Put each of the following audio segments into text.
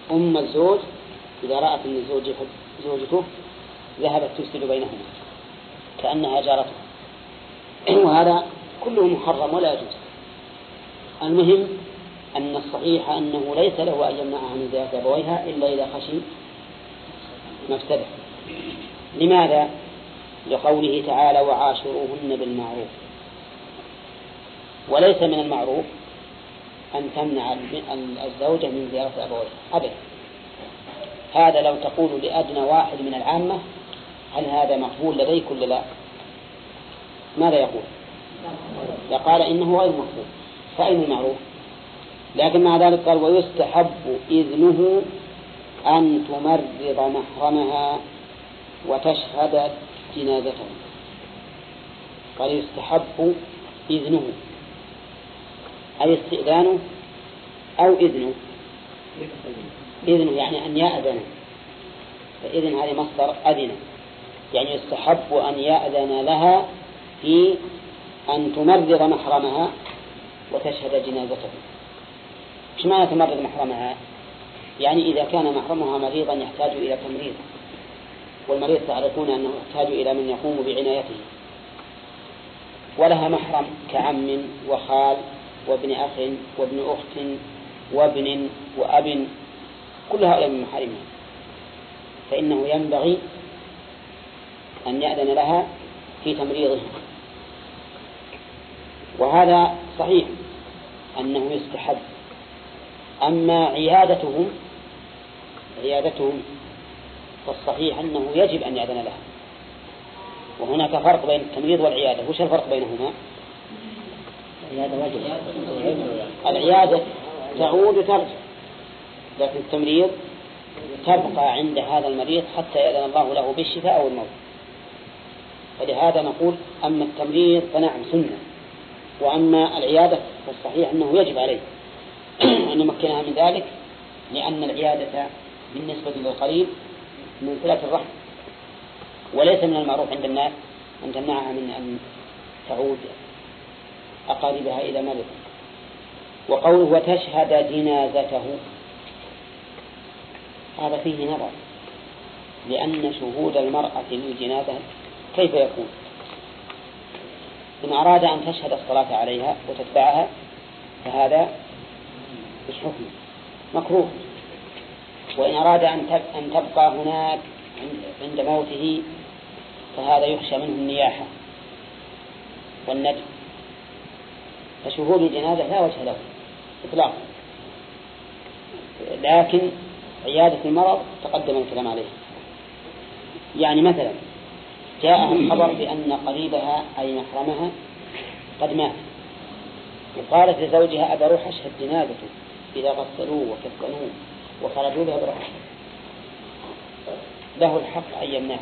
أم الزوج إذا رأت أن زوجته ذهبت تفسد بينهما كأنها جارته، وهذا كله محرم ولا يجوز. المهم أن الصحيح أنه ليس له أن يمنعها من زيارة أبويها إلا إذا خشي مفسدة. لماذا؟ لقوله تعالى وعاشروهن بالمعروف. وليس من المعروف أن تمنع الزوجة من زيارة أبويها أبدا. هذا لو تقول لأدنى واحد من العامة هل هذا مقبول لديك ولا لا؟ ماذا يقول؟ يقال إنه غير مقبول. فأين المعروف؟ لكن مع ذلك قال ويستحب إذنه أن تمرض محرمها وتشهد جنازته. قال يستحب إذنه أي استئذانه أو إذنه. إذنه يعني أن يأذن، فإذن هذه مصدر أذن، يعني يستحب أن يأذن لها في أن تمرض محرمها وتشهد جنازته. إيش معنى تمرض محرمها؟ يعني إذا كان محرمها مريضا يحتاج إلى تمريض، والمريض تعرفون أنه يحتاج إلى من يقوم بعنايته، ولها محرم كعم وخال وابن أخ وابن أخت وابن وأب، كل هؤلاء من محارمها، فإنه ينبغي أن يأذن لها في تمريضها. وهذا صحيح أنه يستحب. أما عيادتهم فالصحيح أنه يجب أن يأذن لها. وهناك فرق بين التمريض والعيادة. وش الفرق بينهما؟ العيادة تعود وترجع، لكن التمريض تبقى عند هذا المريض حتى يأذن الله له بالشفاء أو الموت. فلهذا نقول أما التمريض فنعم سنة، وأما العيادة فالصحيح أنه يجب عليه أن نمكنها من ذلك، لأن العيادة بالنسبة للقريب من صلة الرحم، وليس من المعروف عند الناس أن تمنعها من أن تعود أقاربها إلى مرض. وقوله وتشهد جنازته هذا فيه نظر، لأن شهود المرأة للجنازة كيف يكون؟ إن أراد أن تشهد الصلاة عليها وتتبعها فهذا إيش حكمه؟ مكروه. وإن أراد أن تبقى هناك عند موته فهذا يخشى منه النياحة والندم. فشهود الجنازة لا وجه له إطلاقا. لكن عيادة المرض تقدم الكلام عليه. يعني مثلا جاء الخبر بأن قريبها أي محرمها قد مات، وقالت لزوجها أبى أروح أشهد جنازته، إذا غسلوه وكفنوه وخرجوا بها برحمة، له الحق أن يمنعها،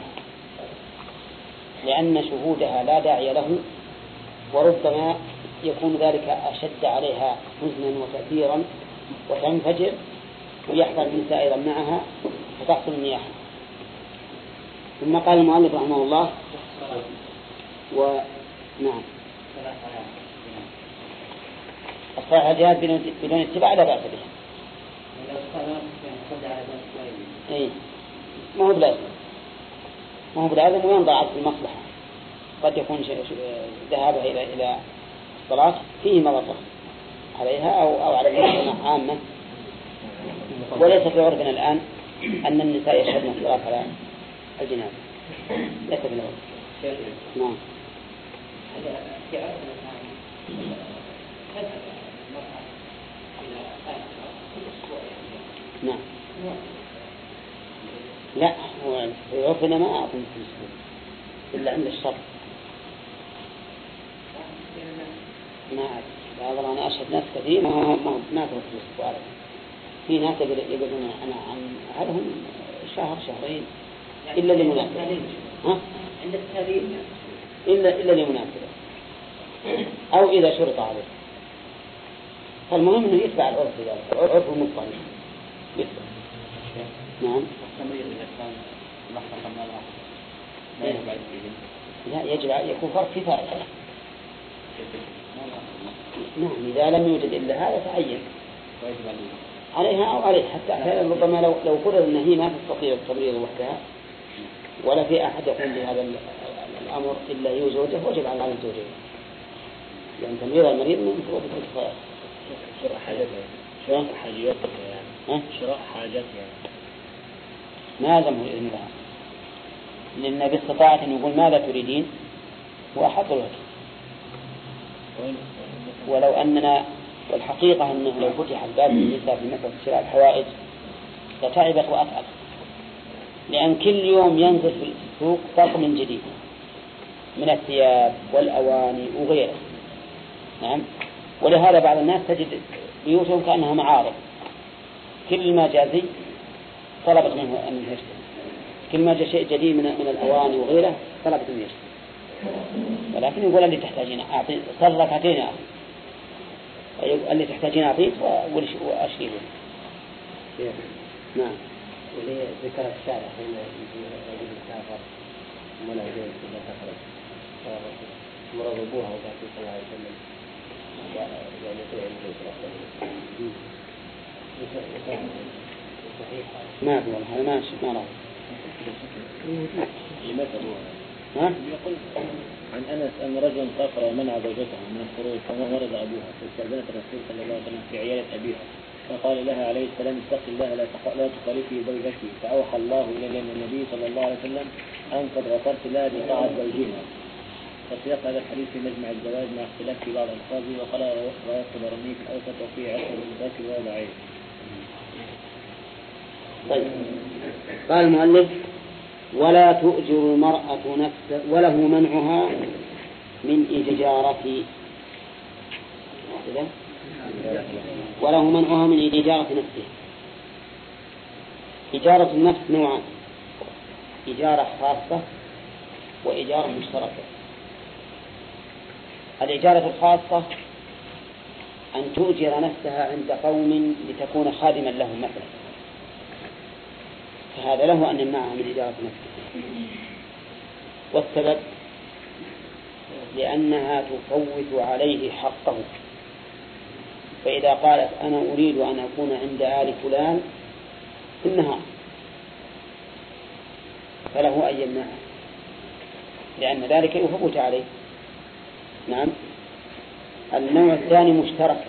لأن شهودها لا داعي له، وربما يكون ذلك أشد عليها حزنا وتأثيرا وتنفجر ويحضر النساء أيضا معها فتحصل النياحة. ثم قال المؤلف رحمه الله ونعم الصلاة الجهاد بدون اتباع لا بأس بها. إيه ما هو بلازم وينظر على المصلحة. قد يكون ذهابها إلى الصلاة فيه مضرة عليها أو على المجتمع عامة. وليس في عرفنا الآن أن النساء يشهدن الصلاة على الجنازة، ليس في العرف. نعم. نعم. لا هو في عرفنا ما أعطي إلا عند الشرط. ما أعرف. أنا أشهد ناس كثير ما تركوا السؤال. في ناس يقولون أنا عن هذهم شهر شهرين إلا لمناسبة. عند التاريخ إلا لمناسبة أو إذا شرط عليه. فالمهم إنه يتبع العرف ذلك، العرف المضطرد يتبع. نعم. لا يجب يكون فرق كفاية. نعم إذا لم يوجد إلا هذا تعين. عليها أو عليه، حتى ربما لو قدر أن هي ما تستطيع التمريض وحدها ولا في أحد يقوم بهذا الأمر إلا هي وزوجته، وجب على زوجته، لأن تمريض المريض من فروض الكفاية. شراء حاجاتها يعني شراء حاجاتها ما لزمه الإذن لها، لأن باستطاعة أن يقول ماذا تريدين وأحط الوجه. ولو أننا والحقيقة أنه لو فتح الباب للنساء في مسألة شراء الحوائج لتعبت وأتعب، لأن كل يوم ينزل في السوق طقم جديد من الثياب والأواني وغيره. نعم. ولهذا بعض الناس تجد بيوتهم كأنها معارض، كل ما جاء زي طلبت منه أن يشتري، كل ما جاء شيء جديد من الأواني وغيره طلبت منه يشتري. ولكن يقول اللي تحتاجين أعطي صرفتين اللي تحتاجين أعطيك وأشيله. نعم. ولي ذكر الشارع حين يجي رجل مسافر منع زوج إذا تخرج مرض أبوها وقال صلى الله عليه وسلم يعني يطيع صحيح ما في والله ما رأى. لماذا ها؟ يقول عن أنس أن رجلا سافر ومنع زوجته من الخروج فمرض أبوها فاستأذنت الرسول صلى الله عليه وسلم في عيادة أبيها فقال لها عليه السلام اتق الله لا تخالفي زوجك، فأوحى الله إلى النبي صلى الله عليه وسلم أن قد غفرت لها بطاعة زوجها. فسياق هذا الحديث في مجمع الزواج مع اختلاف في بعض ألفاظه، وقال رواه الطبراني في الأوسط وفيه عشر بن ذاكر وهو ضعيف. طيب. قال المؤلف ولا تؤجر المرأة نفسها وله منعها من إجارة وله منعها من إجارة نفسها. إجارة النفس نوعان: إجارة خاصة وإجارة مشتركة. الإجارة الخاصة أن تؤجر نفسها عند قوم لتكون خادما لهم مثلا، فهذا له أن يمنعها من إجارة نفسها. والسبب لأنها تفوت عليه حقه، فإذا قالت أنا أريد أن أكون عند آل فلان في النهار فله أن يمنعها، لأن ذلك يفوت عليه. نعم. النوع الثاني مشترك،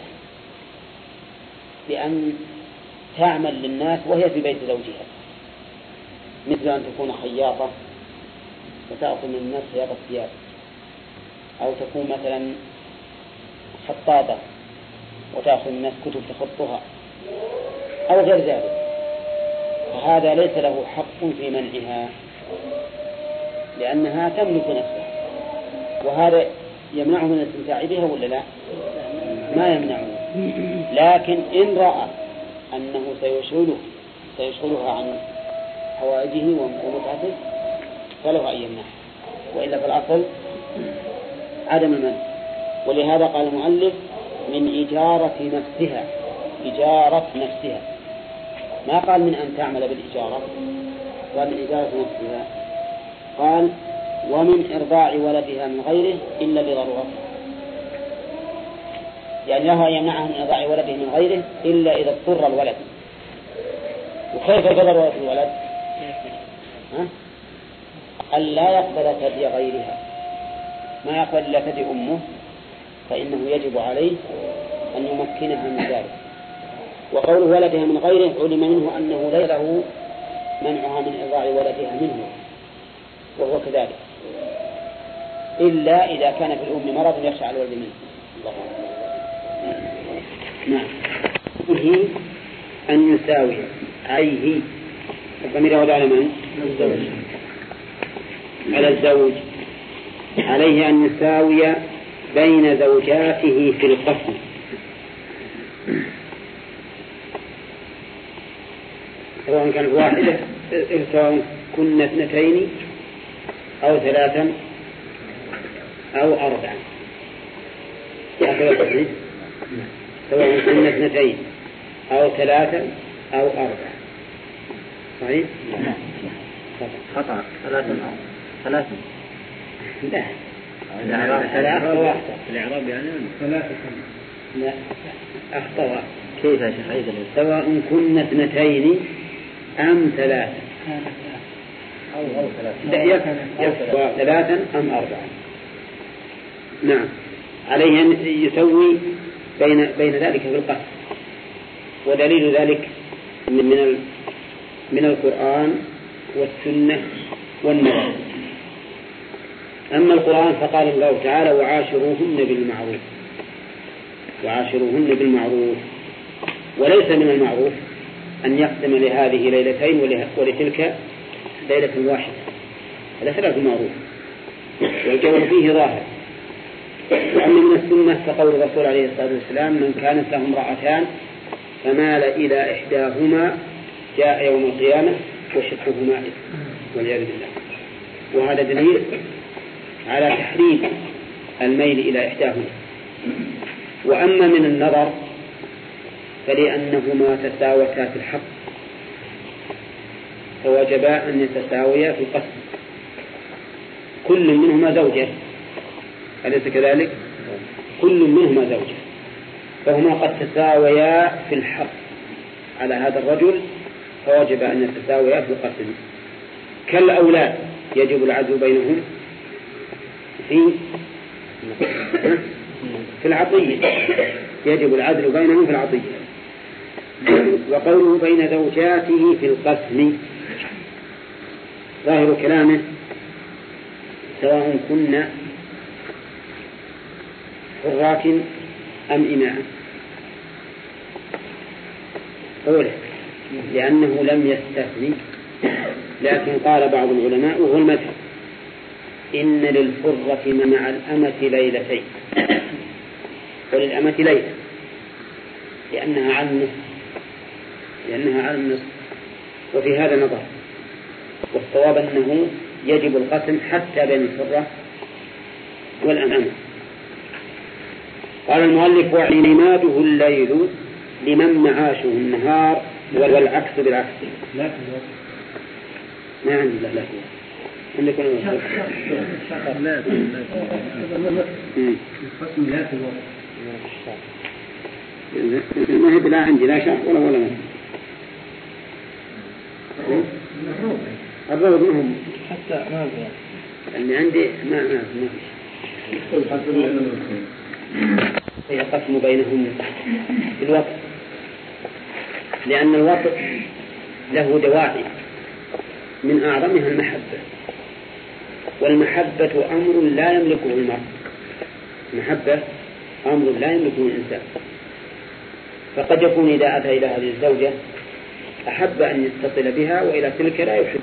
بأن تعمل للناس وهي في بيت زوجها، مثل أن تكون خياطة وتأخذ من الناس خياطة الثياب، أو تكون مثلا خطاطة وتأخذ من الناس كتب تخطها أو غير ذلك، فهذا ليس له حق في منعها لأنها تملك نفسها، وهذا يمنعه من الاستمتاع بها ولا لا؟ ما يمنعه. لكن إن رأى أنه سيشغلها عن حوائجه ومتعته فله أن يمنعه، وإلا فالأصل عدم المنع. ولهذا قال المؤلف من إجارة نفسها، إجارة نفسها، ما قال من أن تعمل بالإجارة، قال من إجارة نفسها. قال ومن إرضاع ولدها من غيره إلا لضرورة، يعني له أن يمنعها من إرضاع ولده من غيره إلا إذا اضطر الولد. وكيف ضرورة الولد؟ ألا يقبل ثدي غيرها، ما يقبل إلا ثدي أمه، فإنه يجب عليه أن يمكنها من ذلك. وقول ولدها من غيره علم منه أنه ليس له منعها من إرضاع ولدها منه، وهو كذلك، إلا إذا كان في الأم مرض يخشى على الولد منه. نعم. به أن يساوي عليه، الضمير يعود على من؟ على الزوج، عليه أن يساوي بين زوجاته في القسم، سواء كانت واحدة، سواء كنا اثنتين أو ثلاثا أو أربعا، سواء كنا اثنتين أو ثلاثا أو أربعا. صحيح؟ خطأ. ثلاثا لا، الإعراب يعني ثلاثة. لا، أخطأ. كيف يا شيخ أيضا سواء كنا 2 أم 3 أو 3 3 أم 4. نعم عليه أن يسوي بين ذلك في القتل. ودليل ذلك من القرآن والسنة والنبي. أما القرآن فقال الله تعالى وعاشروهن بالمعروف. وليس من المعروف أن يقسم لهذه 2 ولتلك 1 ليلة. هذا خلاف المعروف والجواب فيه ظاهر. وأما من السنة فقول الرسول عليه الصلاة والسلام: من كانت له امرأتان فمال إلى إحداهما جاء يوم القيامة وشقه مائل والعياذ بالله. وهذا دليل على تحريم الميل إلى إحداهما. وأما من النظر فلأنهما تساوتا في الحق فوجبا أن يتساويا في القسم. كل منهما زوجة، أليس كذلك؟ كل منهما زوجة، فهما قد تساويا في الحق على هذا الرجل فوجب أن يتساويا في القسم. كالأولاد يجب العدل بينهم في العطية، يجب العدل بينهم في العطية. وقوله بين زوجاته في القسم ظاهر كلامه سواء كنا حرات أم إماء. قوله لأنه لم يستثني، لكن قال بعض العلماء وهو المذهب: إن للحرة مع الأمة 2 ليلتين، وللأمة 1 ليلة لأنها على النصف. وفي هذا نظر، والصواب أنه يجب القسم حتى بين الحرة والأمة. قال المؤلف: وعنماده الليل لمن معاشه النهار، والعكس بالعكس. ما عندي لا عندكم ما هي بلا عندي لا شرط ولا ما الروض منهم حتى ما اللي عندي ما يقسم بينهم بالوقت، لأن الوقت له دواعي من أعظمها المحبة، والمحبة أمر لا يملكه المرء. المحبة أمر لا يملكه الإنسان، فقد يكون إذا أتى إلى هذه الزوجة أحب أن يتصل بها وإلى تلك لا يحب،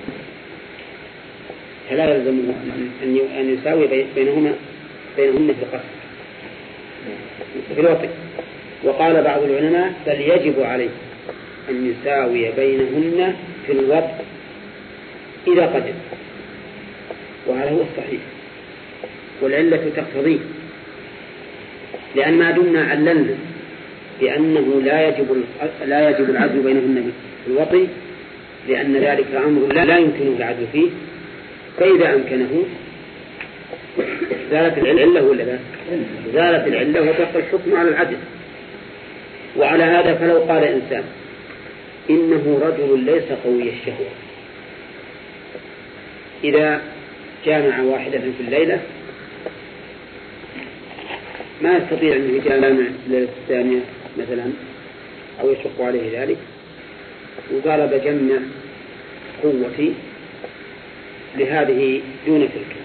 فلا يلزم أن يساوي بينهن في القسم في الوقت. وقال بعض العلماء: بل يجب عليه أن يساوي بينهن في الوقت إذا قدر، وهذا هو الصحيح، والعلة تقتضيه، لأن ما دمنا عللنا بأنه لا يجب العدل بينهن في الوطي، لأن ذلك أمر لا يمكنه العدل فيه، فإذا أمكنه زالت العلة ولا لا؟ زالت العلة وتبقى الحكم على العدل. وعلى هذا فلو قال إنسان إنه رجل ليس قوي الشهوة، إذا جامع واحدة في الليلة ما يستطيع أن يجامع الليلة الثانية مثلا أو يشق عليه ذلك، وقال بجمع قوتي لهذه دون تلك،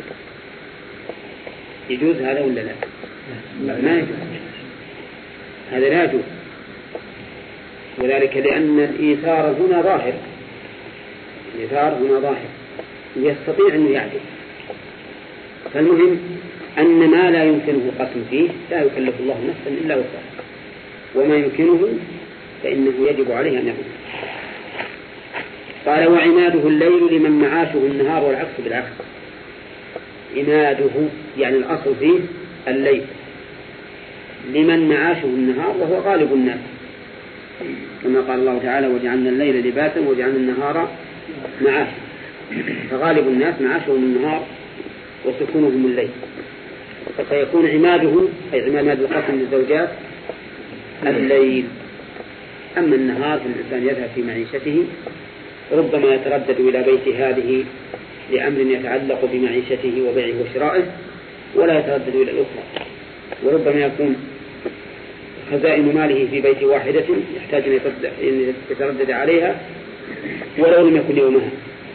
يجوز هذا ولا لا؟ ما يجوز، هذا لا يجوز، وذلك لأن الإيثار هنا ظاهر، يستطيع أن يعدل. فالمهم أن ما لا يمكنه القسم فيه لا يكلف الله نفسا إلا وسعها، وما يمكنه فإنه يجب عليه أن يقوم. قال: وعناده الليل لمن معاشه النهار، والعكس بالعكس. عناده يعني الأصل فيه الليل، لمن معاشه النهار وهو غالب الناس، كما قال الله تعالى: وجعلنا الليل لباسا وجعلنا النهار معاشا، فغالب الناس معاشهم النهار وسكونهم الليل، فيكون عماده أي عماد القسم للزوجات الليل. أما النهار فالإنسان يذهب في معيشته، ربما يتردد إلى بيت هذه لأمر يتعلق بمعيشته وبيعه وشرائه، ولا يتردد إلى الأخرى، وربما يكون خزائن ماله في بيت واحدة يحتاج أن يتردد عليها ولو لم يكن يومها.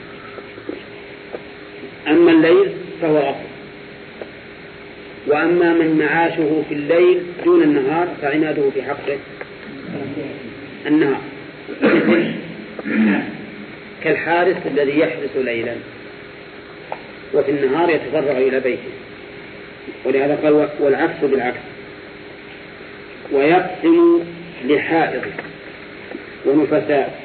أما الليل فهو أفضل. وأما من معاشه في الليل دون النهار فعناده في حقه النهار، كالحارس الذي يحرس ليلا وفي النهار يتفرغ إلى بيته. ولهذا قال والعكس بالعكس. ويقسم لحائض ونفساء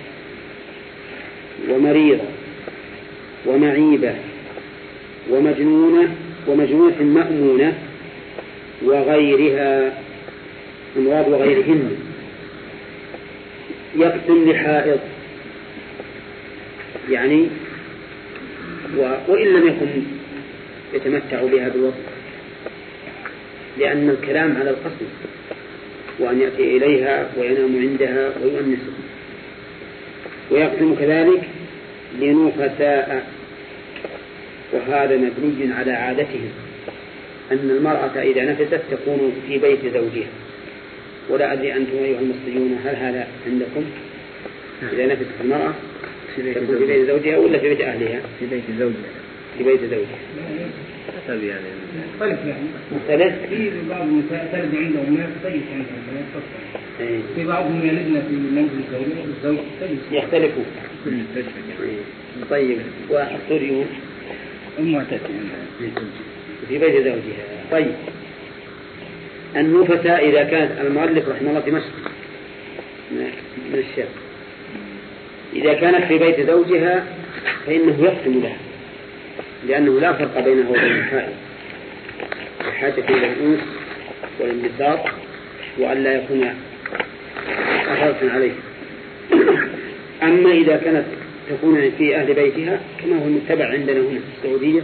ومريضة ومعيبة ومجنونة مأمونة وغيرها أمراض وغيرهن. يقسم لحائض يعني وإن لم يكن يتمتع بها بالوصف، لأن الكلام على القسم وأن يأتي إليها وينام عندها ويؤنسه. ويقسم كذلك لنفساء، وهذا مبني على عادتهم أن المرأة إذا نفست تكون في بيت زوجها. ولا أدري أنتم أيها المصريون هل هذا عندكم؟ إذا نفست المرأة تكون في بيت زوجها ولا في بيت أهلها؟ في بيت زوجها. في بيت زوجها. حسب يعني مختلف. في بعض النساء تلد عندهم ناس طيب عندهم في بعضهم يلدنا في منزل الزوج يختلفون. طيب والسوريون في بيت زوجها. طيب النفساء إذا كانت المؤلف رحمه الله دمشق من الشام، إذا كانت في بيت زوجها فإنه يقسم لها، لأنه لا فرق بينه وبين الحائض، الحاجة إلى الأنس والانبساط وأن لا يكون أثرة عليه. أما إذا كانت تكون في أهل بيتها كما هو المتبع عندنا هنا في السعودية،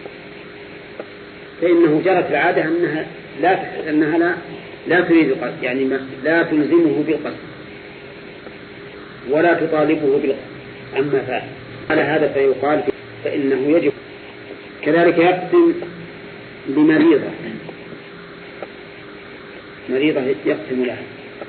فإنه جرت العادة أنها لا تريد القسم، يعني لا تلزمه بالقسم ولا تطالبه بالقسم. أما فعل هذا فيقال فإنه يجب. كذلك يقسم بمريضة يقسم لها.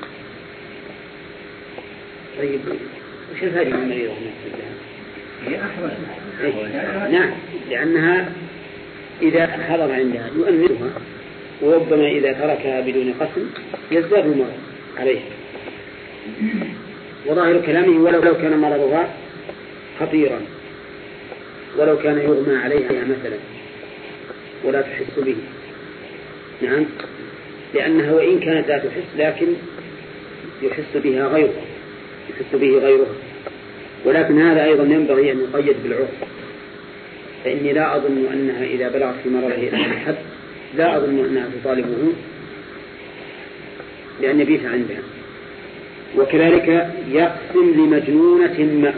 طيب وش الفائدة من المريضة يقسم لها؟ هي أحرى. نعم، لأنها إذا حضر عندها يؤمنها، وربما إذا تركها بدون قسم يزداد المرض عليها. وظاهر كلامه ولو كان مرضها خطيرا، ولو كان يغمى عليها مثلا ولا تحس به. نعم، لأنها وإن كانت لا تحس لكن يحس به غيرها. ولكن هذا أيضا ينبغي أن يقيد بالعرف، فإني لا أظن أنها إذا بلغت في مرضه إلى الحد لا أظن أنها تطالبه لأن يبيت عندها. وكذلك يقسم لمجنونة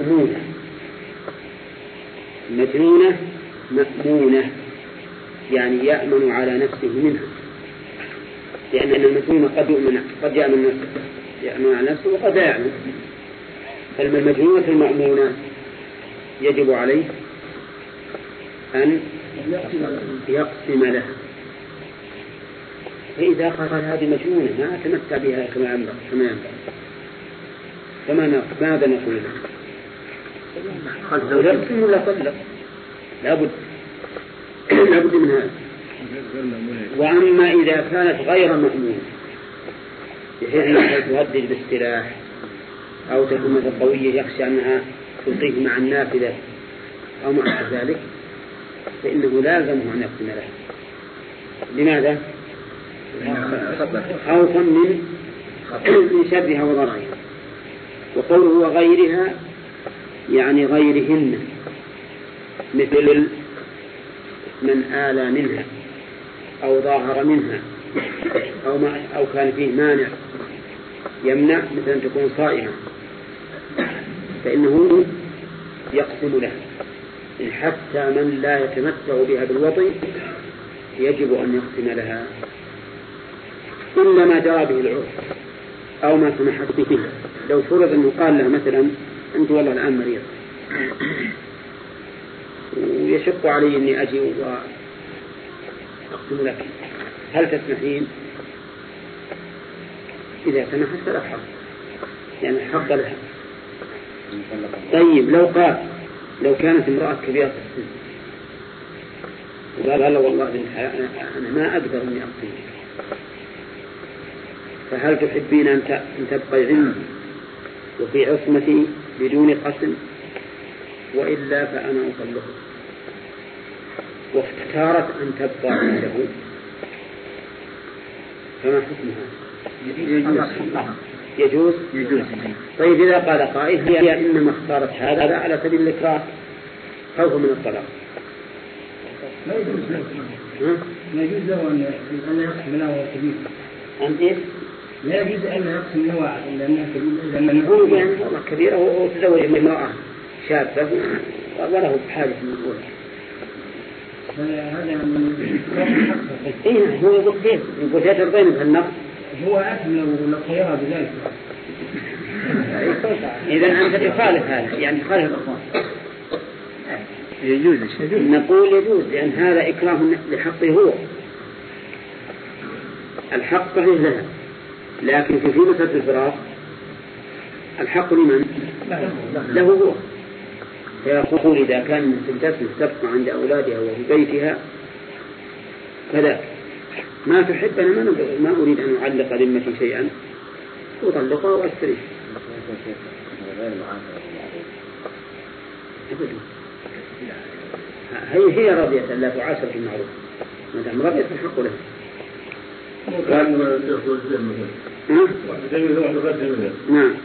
مأمونة يعني يأمن على نفسه منها، لأن المجنون قد يأمن على نفسه وقد لا يأمن. فالمجنونة المأمونة يجب عليه أن يقسم لها. فإذا قال هذه مجنونة ما تمتع بها كما ينبغي ماذا نقول له؟ يقسم ولا طلق؟ لابد من هذا. وأما إذا كانت غير مأمونة بحيث أنها تهدد بالسلاح أو تكون مثل قوية يخشى أنها تلقيه مع النافذة أو مع ذلك، فإنه لازم أن يقسم لها. لماذا؟ خوفا من شرها وضررها. وقوله وغيرها يعني غيرهن، مثل من آلى منها أو ظاهر منها أو كان فيه مانع يمنع، مثل أن تكون صائمة، فإنه يقسم لها. حتى من لا يتمتع بها بالوطي يجب أن يقسم لها إلا ما جرى به العرف أو ما سمحت به. لو فرض أنه قال له مثلا أنت والله الآن مريض ويشق علي أني أجي وأقسم لك، هل تسمحين؟ إذا سمحت فلا حق، يعني حق لها. طيب لو كانت امرأة كبيرة في السن وقال هلا والله أنا ما أقدر أني أقسم، فهل تحبين أن تبقي عندي وفي عصمتي بدون قسم، وإلا فأنا أطلقه؟ واختارت أن تبقى عنده، فما حكمها؟ يجوز. طيب إذا قال قائل هي إنما اختارت هذا على سبيل الإكراه خوفا من الطلاق، لا يجوز له أن يقسم له وهو كبير. أنت إيه؟ لا يجوز أن يقسم له لأنها كبيرة، نقول يعني والله كبيرة وتزوج من امرأة شابة وله بحاجة من الأولى. هذا من حقه. إيه هو يقول كيف؟ يقول لا ترضين بهالنقص. هو أثم لو خيرها بذلك. إذا أنت تخالف هذا، يعني تخالف الأخوان. يجوز. نقول يجوز لأن هذا إكراه لحقه هو، الحق صحيح لها، لكن في مسألة الفراق الحق لمن؟ له هو. فيقول إذا كان من سلسلة تبقى عند أولادها وفي بيتها فلا ما تحب أنا ما أريد أن أعلق ذمتي شيئا أطلقها وأستريح. هي راضية لا تعاشر في المعروف، ما دام راضية فالحق لها. نعم.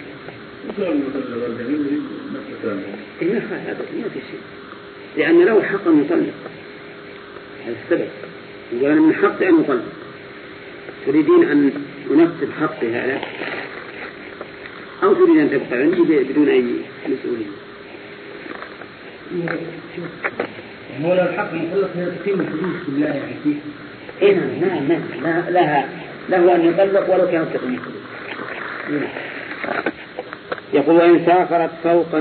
هذا ما في شيء، لأن له حق أن يطلق، هذا السبب. يقول أنا من حقي أن أطلق، تريدين أن أنفذ حقي هذا أو تريد أن تبقى عندي بدون أي مسؤولية؟ هو لو الحق مطلق تقيم الحدود بالله يعني فيه. إيه نعم له أن يطلق ولو كانت تقيم الحدود. يقول وإن سافرت فوق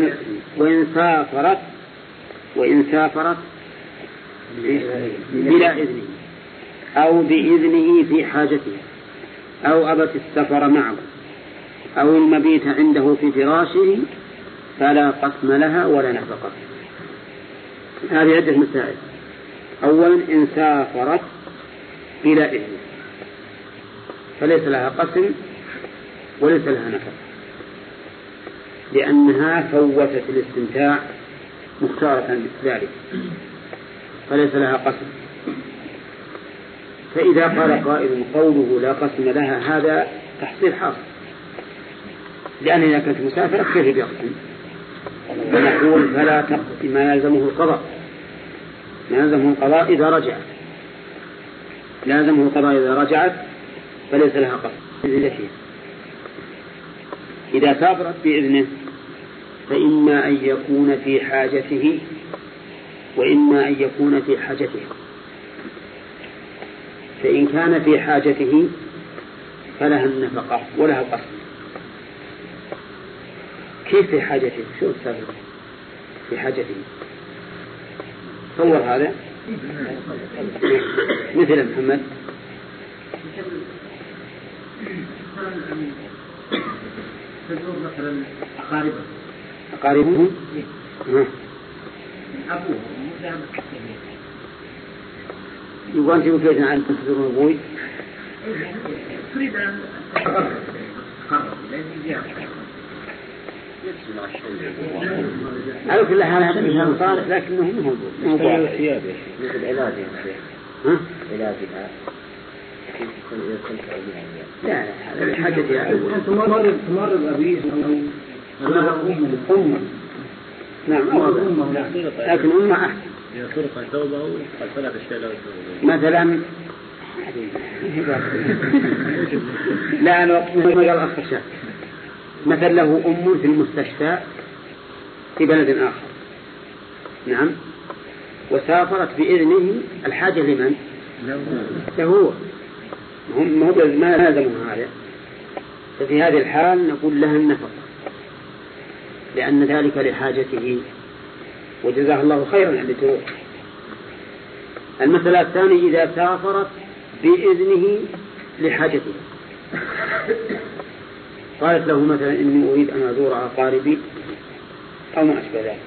وإن سافرت بلا إذنه أو بإذنه في حاجتها أو أبت السفر معه أو المبيت عنده في فراشه فلا قسم لها ولا نفقة. هذه عدة مسائل. أولا إن سافرت بلا إذن فليس لها قسم وليس لها نفقة، لأنها فوتت الاستمتاع مختارة ذلك، فليس لها قسم. فإذا قال قائل قوله لا قسم لها هذا تحصيل حاصل، لأن إذا كانت مسافرة كيف يقسم؟ نقول فلا تقسم، ما يلزمه القضاء، إذا رجعت لازمه القضاء إذا رجعت فليس لها قسم. إذا سافرت بإذنه فإما أن يكون في حاجته وإما أن يكون في حاجته. فإن كان في حاجته فلها النفقة ولها القسم. كيف في حاجته؟ شو السبب في حاجته؟ تصور هذا مثل محمد تزور مثلا أقاربه أبوه يقول أنت مفيد عن تزور أبوي تريد أن تقرب على كل حال هذا مثال صالح لكنه مو موضوع ثياب يا شيخ مثل علاجها علاجها لا هذا حاجة يعني تمرض أبيه أو أمه نعم لكن أمه أحسن يسرق ثوبه وصلت الشيء مثلا لا الوقت ما قال أخشى مثل له أم في المستشفى في بلد آخر نعم وسافرت بإذنه الحاجة لمن؟ له ما لازمه هذا ففي هذه الحال نقول لها النفقة، لأن ذلك لحاجته وجزاه الله خيرا التي تروح. المسألة الثانية إذا سافرت بإذنه لحاجته، قالت له مثلا إني أريد أن أزور أقاربي أو ما أشبه ذلك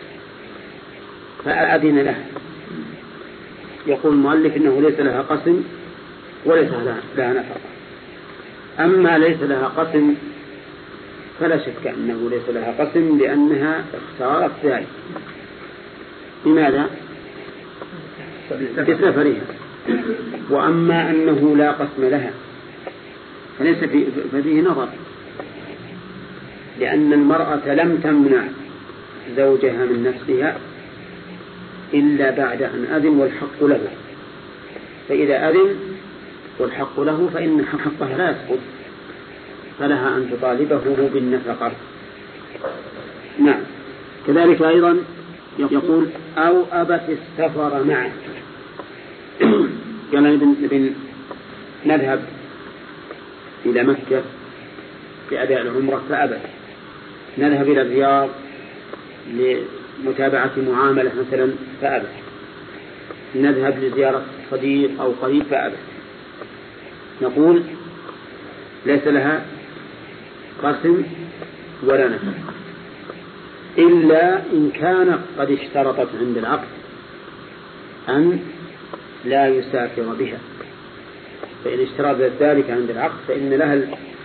فأذن له، يقول المؤلف إنه ليس لها قسم وليس لها نفقة. أما ليس لها قسم فلا شك أنه ليس لها قسم لأنها اختارت ذلك. لماذا؟ بسفرها. وأما أنه لا قسم لها فليس فيه نظر، لأن المرأة لم تمنع زوجها من نفسها إلا بعد أن أذن والحق له، فإذا أذن والحق له فإن حقها لا يسقط، فلها أن تطالبه بالنفقة. نعم. كذلك أيضا يقول أو أبت السفر معه. قال ابن نذهب إلى مكة لأداء العمرة فأبت، نذهب إلى الرياض لمتابعة معاملة مثلا فأبت، نذهب لزيارة صديق أو قريب فأبت. نقول ليس لها قسم ولا نفقة إلا إن كانت قد اشترطت عند العقد أن لا يسافر بها، فإن اشترطت ذلك عند العقد فإن لها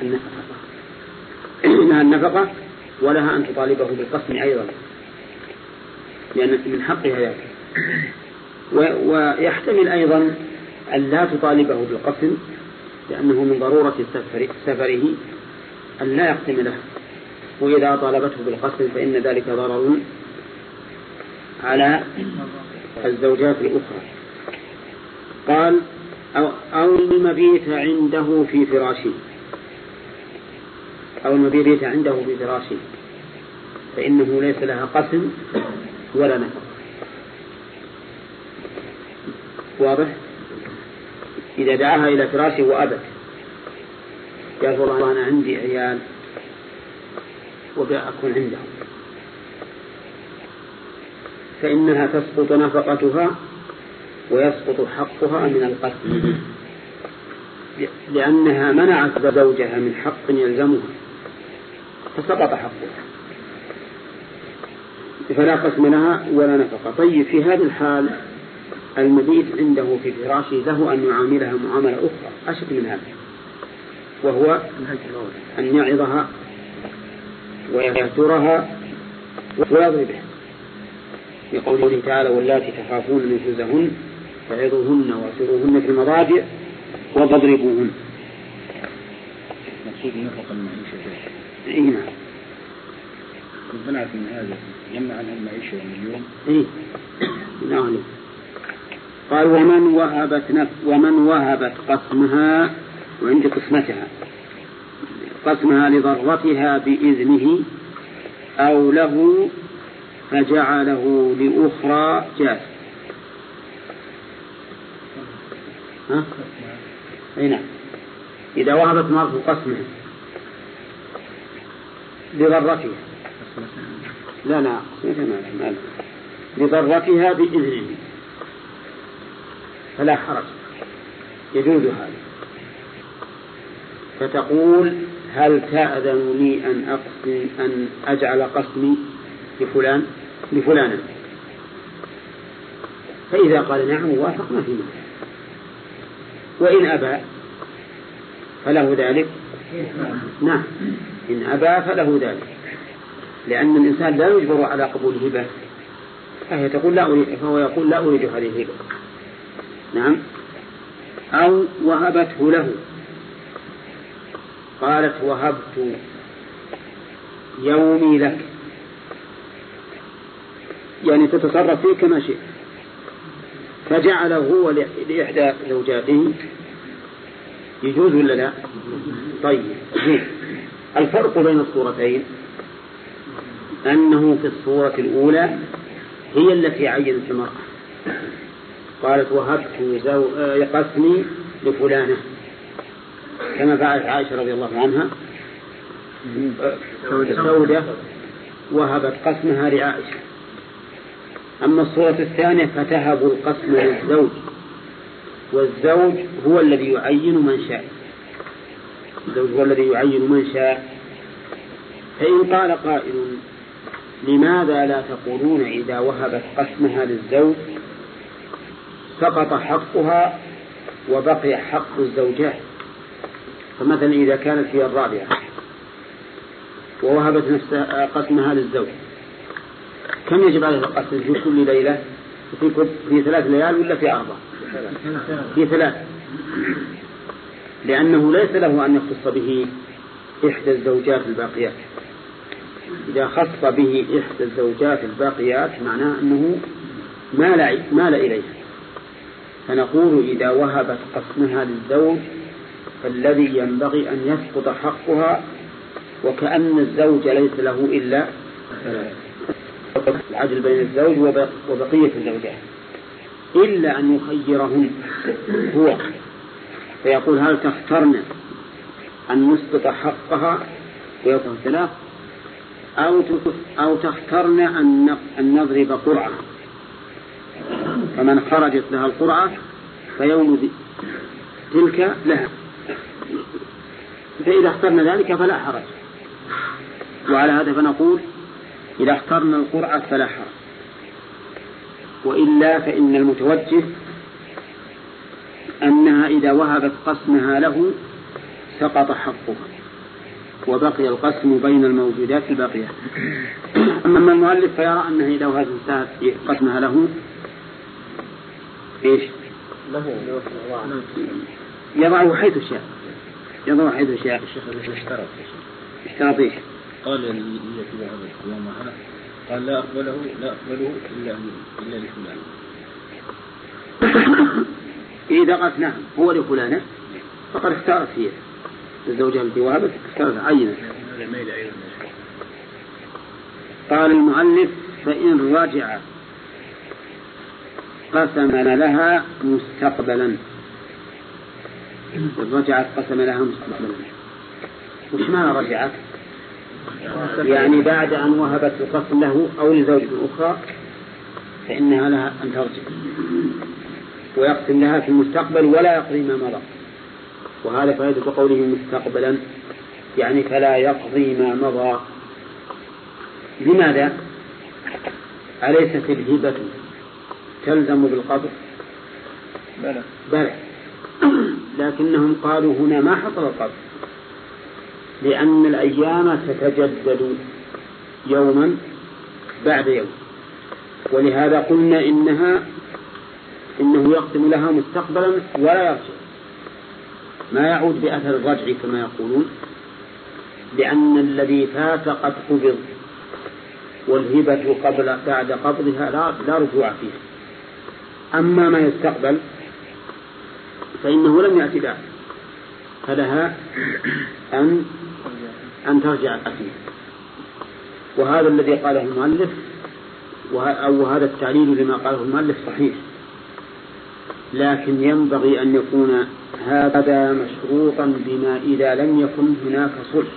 النفقة ولها أن تطالبه بالقسم أيضا، لأن من حقها ذلك. ويحتمل أيضا أن لا تطالبه بالقسم لأنه من ضرورة سفره أن لا يقسم له، وإذا طالبته بالقسم فإن ذلك ضرر على الزوجات الأخرى. قال أو المبيت عنده في فراشه، أو المبيت عنده في فراشه فإنه ليس لها قسم ولا نفقة. واضح؟ إذا دعاها إلى فراشه وأبت، قال والله أنا عندي عيال وبأكون عندهم، فإنها تسقط نفقتها ويسقط حقها من القسم، لأنها منعت زوجها من حق يلزمها فسقط حقها، فلا قسم لها ولا نفقة. طيب في هذه الحال المبيت عنده في فراشه له أن يعاملها معاملة أخرى أشد من هذا، وهو أن يعظها ويهجرها ويضربها، لقوله تعالى واللاتي تخافون نشوزهن فعظوهن واهجروهن في المضاجع واضربوهن. مقصود النفقة المعيشة. إيه نعم. ربنا من هذا يمنع عنها المعيشة اليوم. إيه نعم. قال ومن وهبت قسمها وعند قسمها لضرتها بإذنه أو له فجعله لأخرى جاز. أي نعم. إذا وهبت مرض قسمها لضرتها لا لضرتها بإذنه فلا حرج، يجوز هذا. فتقول هل تأذن لي أن أجعل قسمي لفلانا؟ فإذا قال نعم وافق ما في مانع، وإن أبى فله ذلك. نعم إن أبى فله ذلك، لأن الإنسان لا يجبر على قبول هبة، فهو يقول لا أريد هذه الهبة. نعم. أو وهبته له، قالت وهبت يومي لك، يعني تتصرف فيه كما شئت، فجعله هو لإحدى زوجاته، يجوز ولا لا؟ طيب الفرق بين الصورتين أنه في الصورة الأولى هي التي عينت المرأة، قالت وهبت قسمي لفلانة كما فعلت عائشة رضي الله عنها سودة وهبت قسمها لعائشة. أما الصورة الثانية فتهب القسم للزوج، والزوج هو الذي يعين من شاء، الزوج هو الذي يعين من شاء. فإن قال قائل لماذا لا تقولون إذا وهبت قسمها للزوج سقط حقها وبقي حق الزوجات؟ فمثلا إذا كانت هي الرابعة ووهبت نفسها قسمها للزوج، كم يجب عليه القسم في كل ليلة؟ في 3 ليال ولا في 4؟ في 3، لأنه ليس له أن يختص به إحدى الزوجات الباقيات. إذا خص به إحدى الزوجات الباقيات معناه أنه مال إليها. فنقول إذا وهبت قسمها للزوج فالذي ينبغي أن يسقط حقها، وكأن الزوج ليس له إلا العدل بين الزوج وبقية الزوجات، إلا أن يخيرهن هو فيقول هل تخترن أن نسقط حقها ويكون 3، أو تخترن أن نضرب قرعة، فمن خرجت لها القرعة فيوم تلك لها، فإذا اخترنا ذلك فلا حرج. وعلى هذا فنقول إذا اخترنا القرعة فلا حرج، وإلا فإن المتوجه أنها إذا وهبت قسمها له سقط حقها وبقي القسم بين الموجودات الباقية. أما المؤلف فيرى أنه إذا وهبت قسمها له إيش؟ يضعه حيث شاء، يضعه حيث شاء. اشترط إيش؟ قال لي في هذا الكلام قال لا أقبله إلا لفلان. إذا قالت نعم هو لفلانة فقد اختارت هي الزوجة التي وهبت، اختارت عينة. قال المؤلف فإن رجع قسم لها مستقبلا. إن رجعت قسم لها مستقبلا. وش معنى رجعت؟ يعني بعد أن وهبت القسم له أو لزوجة أخرى فإنها لها أن ترجع ويقسم لها في المستقبل ولا يقضي ما مضى. وهذا فائدة قوله مستقبلا، يعني فلا يقضي ما مضى. لماذا؟ أليست الهبة تلزم بالقبض؟ بلى، لكنهم قالوا هنا ما حصل القبض، لأن الأيام تتجدد يوما بعد يوم، ولهذا قلنا إنه يقسم لها مستقبلا ولا يرجع، ما يعود بأثر الرجع كما يقولون، لأن الذي فات قد قبض، والهبة بعد قبضها لا رجوع فيها. أما ما يستقبل فإنه لم يأتي بعد، فلها أن ترجع فيه. وهذا الذي قاله المؤلف أو هذا التعليل لما قاله المؤلف صحيح، لكن ينبغي أن يكون هذا مشروطا بما إذا لم يكن هناك صلح.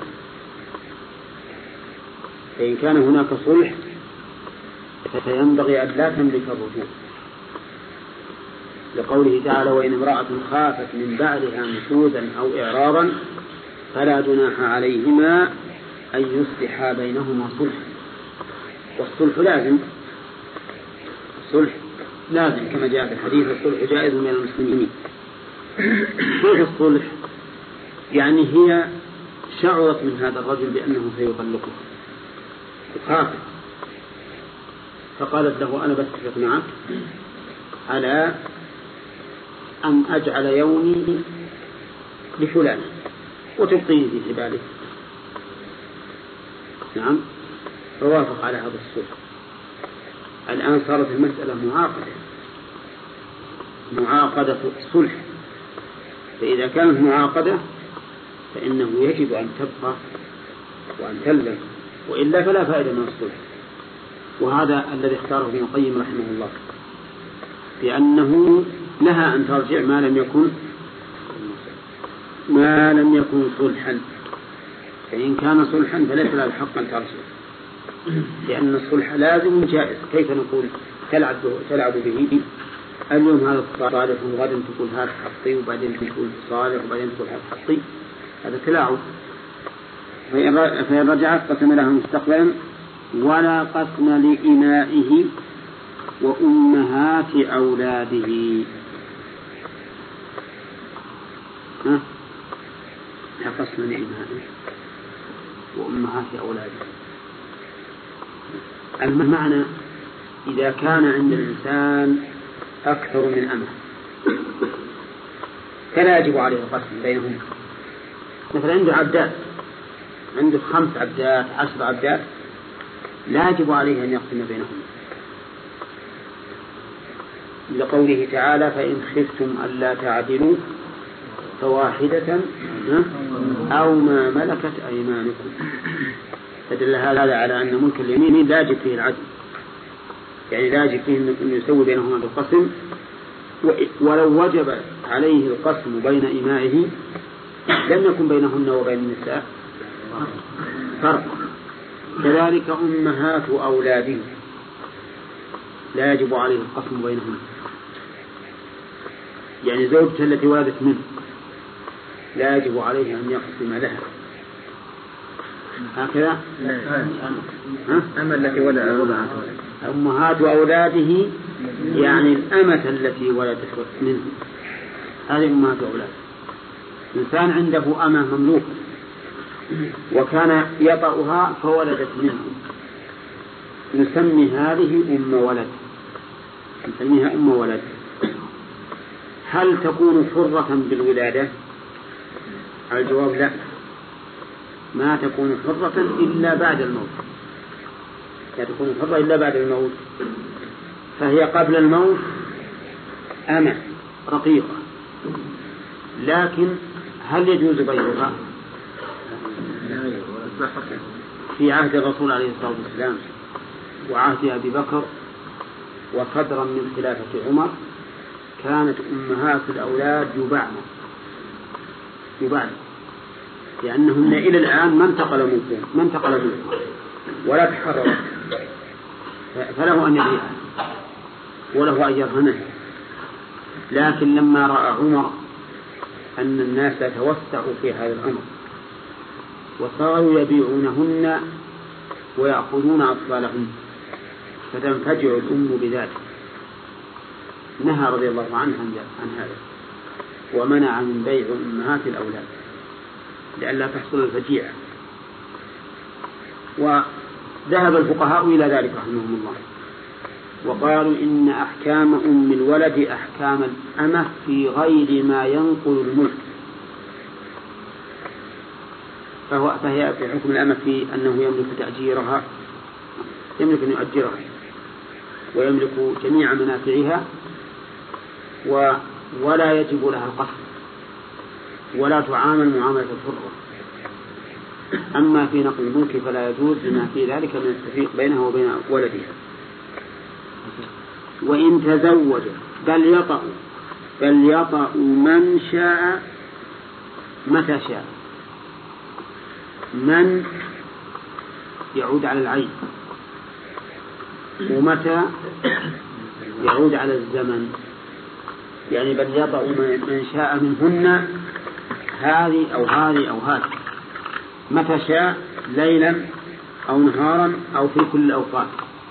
فإن كان هناك صلح فينبغي أن لا تملك الرجوع، لقوله تعالى وإن امرأة خافت من بعدها نشوزا أو إعراضا فلا جناح عليهما أن يصلحا بينهما صلحا. والصلح لازم، الصلح لازم كما جاء في الحديث الصلح جائز من المسلمين. كيف الصلح؟ يعني هي شعرت من هذا الرجل بأنه سيطلقها وخافت، فقالت له أنا بتفق معك على أن أجعل يومي لفلان وتبقيه في حباله. نعم، فوافق على هذا الصلح. الآن صارت المسألة معاقدة صلح، فإذا كانت معاقدة فإنه يجب أن تبقى وأن تلزم، وإلا فلا فائدة من الصلح. وهذا الذي اختاره ابن القيم رحمه الله، بأنه لها أن ترجع ما لم يكن صلحا. فإن كان صلحا فليس له الحق أن ترجع، لأن الصلح لازم جائز. كيف نقول تلعب به اليوم هذا صالح وغدا تقول هذا حقي وبعدين تقول صالح وبعدين تقول هذا حقي، هذا تلاعب. فإن رجعت قسم له مستقبلا ولا قسم لإمائه وأمهات أولاده. لا قسم لإمائه وأمهات أولاده. المعنى إذا كان عند الإنسان أكثر من أمة فلا يجب عليه القسم بينهم. مثلا عنده عبدات، عنده 5 عبدات 10 عبدات، لا يجب عليه أن يقسم بينهم، لقوله تعالى فإن خفتم ألا تعدلوا فواحدة أو ما ملكت أيمانكم. فدل هذا على أن ملك اليمين لا يجب فيه العدل، يعني لا يجب فيه أن يسوي بينهما بالقسم. ولو وجب عليه القسم بين إمائه لم يكن بينهن وبين النساء فرق. كذلك أمهات أولاده لا يجب عليه القسم بينهن، يعني زوجته التي ولدت منه لا يجب عليه أن يقسم لها هكذا. أما التي وضعت أمهات أولاده يعني الأمة التي ولدت منه، هذه أمهات أولاده. إنسان عنده أمة مملوكة وكان يطأها فولدت منه، نسمي هذه أم ولد، نسميها أم ولد. هل تكون حرة بالولادة؟ الجواب لا، ما تكون حرة إلا بعد الموت، لا تكون حرة إلا بعد الموت. فهي قبل الموت أمة رقيقة، لكن هل يجوز بيعها؟ في عهد الرسول عليه الصلاة والسلام وعهد أبي بكر وصدرا من خلافة عمر كانت أمهات الأولاد يباعن لأنهن إلى الآن ما انتقل ملكها ولا تحررت، فله أن يبيعها وله أن يرهنها. لكن لما رأى عمر أن الناس توسعوا في هذا الأمر وصاروا يبيعونهن ويأخذون أطفالهن فتنفجع الأم بذلك، نهى رضي الله عنه عن هذا ومنع من بيع أمهات الأولاد لئلا تحصل الفجيعة. وذهب الفقهاء إلى ذلك رحمهم الله وقالوا إن أحكام أم الولد أحكام الأمة في غير ما ينقل الملك، فهي في حكم الأمة في أنه يملك تأجيرها، يملك أن يؤجرها ويملك جميع منافعها ولا يجب لها القسم ولا تعامل معاملة الحرة. أما في نقل الملك فلا يجوز لما في ذلك من التفريق بينها وبين ولدها. وإن تزوج بل يطأ من شاء متى شاء. من يعود على العين ومتى يعود على الزمن، يعني بل يطأ من شاء منهن هذه أو هذه متى شاء، ليلا أو نهارا أو في كل الأوقات.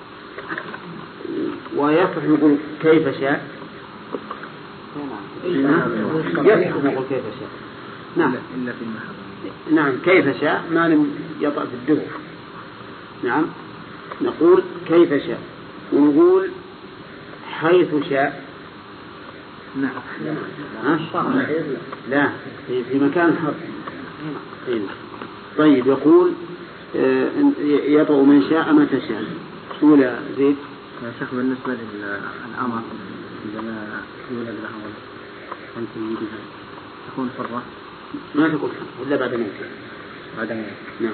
ويصح نقول كيف شاء، يصح نقول كيف شاء، نعم كيف شاء ما لم يطأ في الدبر، نعم نقول كيف شاء، ونقول حيث شاء، لا في مكان حر. طيب يقول يطأ من شاء متى شاء. سؤال زيد يا شيخ بالنسبة للأمر عندما يولد له أنت يريدها تكون حرة؟ ما تكون حرة إلا بعد موتها. بعد موت. نعم.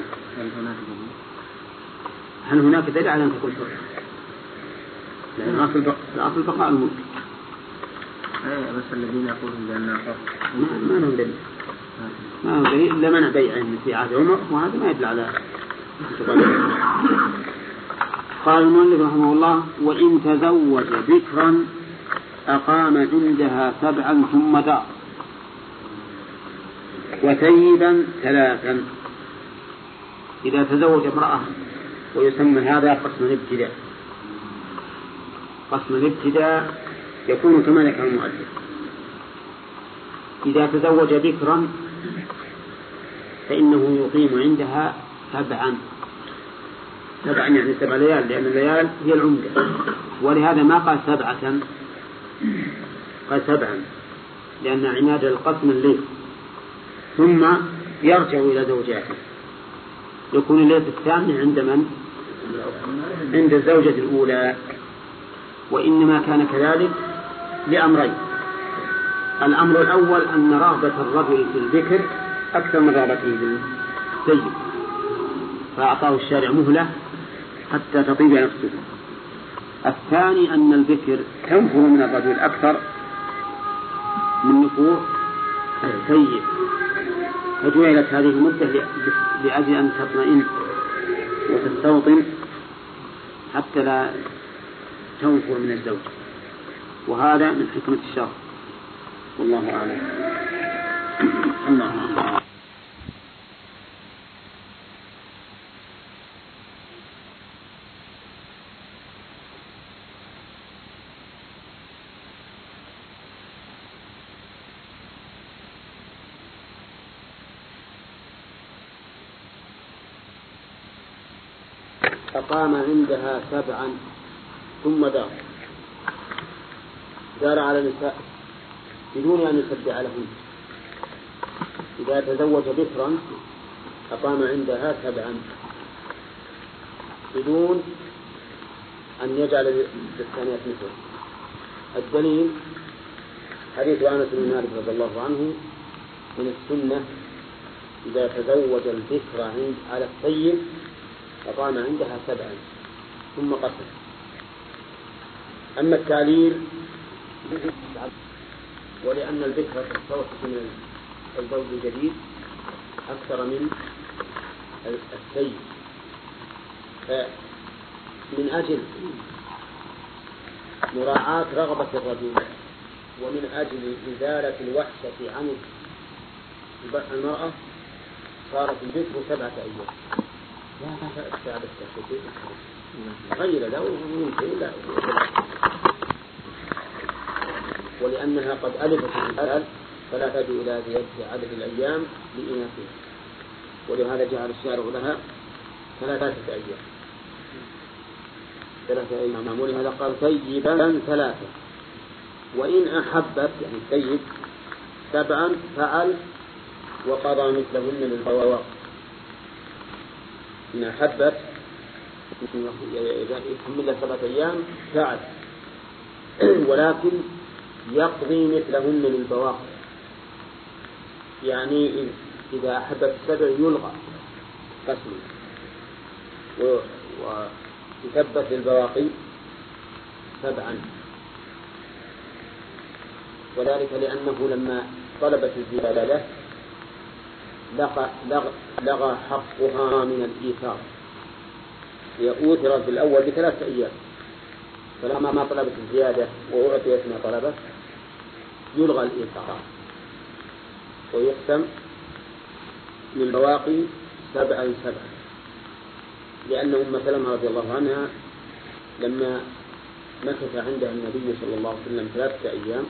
هل هناك دليل على أن تكون حرة؟ لأن الأصل بقاء الملك. بس الذين يقولون بأنها حرة ما لهم دليل. ما هو دليل إلا منع بيعهم في عهد عمر، وهذا ما يدل على قال المؤلف رحمه الله: وإن تزوج بكرا أقام عندها 7 ثم دار، وثيبا 3. إذا تزوج امرأة، ويسمى هذا قسم الابتداء. قسم الابتداء يكون كما ذكر المؤلف: إذا تزوج بكرا فإنه يقيم عندها 7 يعني 7 ليال، لأن الليال هي العمدة، ولهذا ما قال 7، قال 7 لأن عماد القسم الليل، ثم يرجع إلى زوجاته. يكون الليل الثامن عند من؟ عند الزوجة الأولى. وإنما كان كذلك لأمرين: الأمر الأول أن رغبة الرجل في الذكر أكثر من رغبته في السيد، فأعطاه الشارع مهلة حتى تطيب نفسه. الثاني أن الذكر تنفر من الرجل أكثر من نفور السيد، فجعلت هذه المدة لأجل أن تطمئن وتستوطن حتى لا تنفر من الزوج، وهذا من حكمة الشرع، والله أعلم. أقام عندها 7 ثم دار على النساء بدون أن يسبع لهن. إذا تزوج بكرا أقام عندها 7 بدون أن يجعل للثانية مثله. الدليل حديث أنس بن مالك رضي الله عنه: من السنة إذا تزوج البكر على الطيب أقام عندها 7 ثم قتل. أما التعليل ولأن البكر تستوحش من الزوج الجديد أكثر من السيد، فمن أجل مراعاة رغبة الرجل ومن أجل إزالة الوحشة عن المرأة صارت البكر 7 أيام. لا تأتي على التشكيك غير له وممكن لا، ولأنها قد ألفت الحلال فلا تجد إلى زيادة عدد الأيام لإناثها، ولهذا جعل الشارع لها 3 أيام. 3 أيام، ولهذا قال طيبا 3. وإن أحبت يعني طيب 7 فعل وقضى مثلهن للبواق. إن أحبت يكمل 7 أيام فعل، ولكن يقضي مثلهن للبواقي، يعني إذا أحبت 7 يلغى قسمه ويثبت للبواقي 7، وذلك لأنه لما طلبت الزيادة لغى حقها من الإيثار، هي أوثرت بالأول ب3 أيام، فلما ما طلبت الزيادة وأعطيت ما طلبت يلغى الإيثار ويقسم للبواقي 7 7. لأن أم سلمة رضي الله عنها لما مكث عندها النبي صلى الله عليه وسلم 3 أيام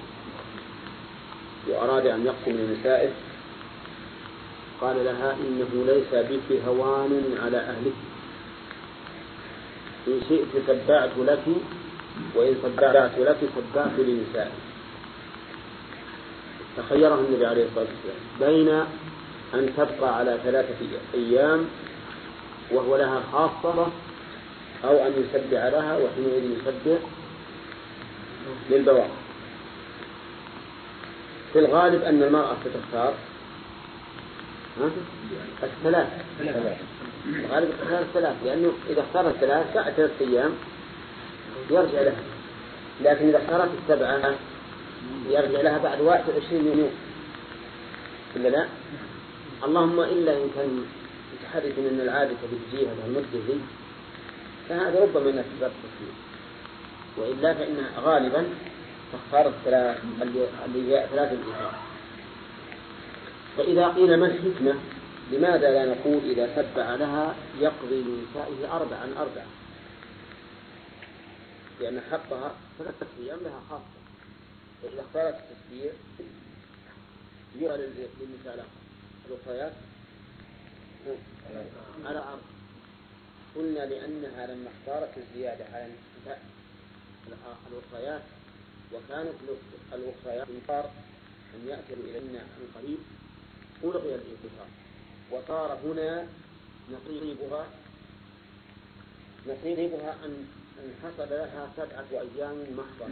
وأراد أن يقسم لنسائه قال لها: إنه ليس بك هوان على أهلك، إن شئت تبعت لك، وإن تبعت لك تبعت لنسائك. تخيرها النبي عليه الصلاة والسلام بين أن تبقى على 3 أيام وهو لها خاصة، أو أن يسبع لها، وحينئذ يسبع للبواقي. في الغالب أن المرأة تختار 3. الغالب تختار 3، لأنه إذا اختارت 3 بعد 3 أيام يرجع لها، لكن إذا اختارت 7 يرجع لها بعد 21 يوم. إلا لا؟ اللهم إلا إن كان متحدث أن العادة بالجهة والمدة ذي، فهذا ربما من أسباب التسليم، وإلا فإن غالبا تختار اللي هي 3 الإيثار. فإذا قيل ما الحكمة لماذا لا نقول إذا تبع لها يقضي لنسائه 4 لأن حقها 3 أيام لها خاصة، فإذا اختارت التسبيح يرى للنساء الأخريات على 4. قلنا لأنها لما اختارت الزيادة على النساء الأخريات وكانت الأخريات انفار أن يأتوا إلينا عن قريب ألغي الانتصار، وصار هنا نصيبها أن حصل لها 7 أيام محضا،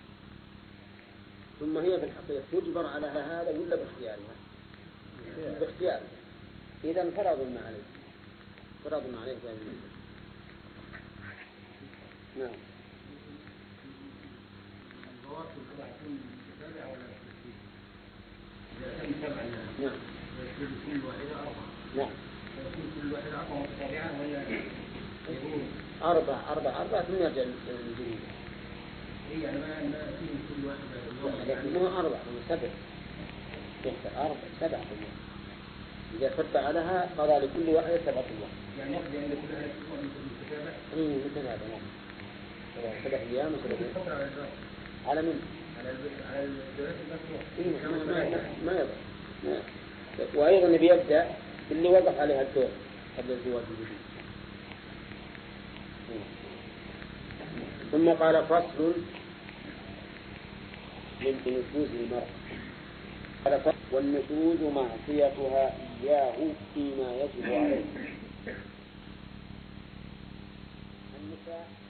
ثم هي في الحقيقة تجبر على هذا ولا باختيارها؟ باختيارها. إذا فرض ما عليه في هذه المسألة. نعم. نعم. نعم. كل واحدة 4 متتابعة ولا 4 ثم يرجع للجديد. يعني ما في كل واحدة لكن مو 4 من 7 يختار 7 إذا تبع لها قضى لكل واحدة 7 أيام. يعني يقضي عند كل واحدة متتابع. مثل هذا نعم. 7 أيام و7 أيام. على من؟ على الجواز المفتوح. ما يضع. وأيضا بيبدأ اللي وقف عليها الدور قبل الزواج الجديد. ثم قال فصل من نشوز المرأة. قال فصل والنشوز معصيتها إياه فيما يجب عليه. النساء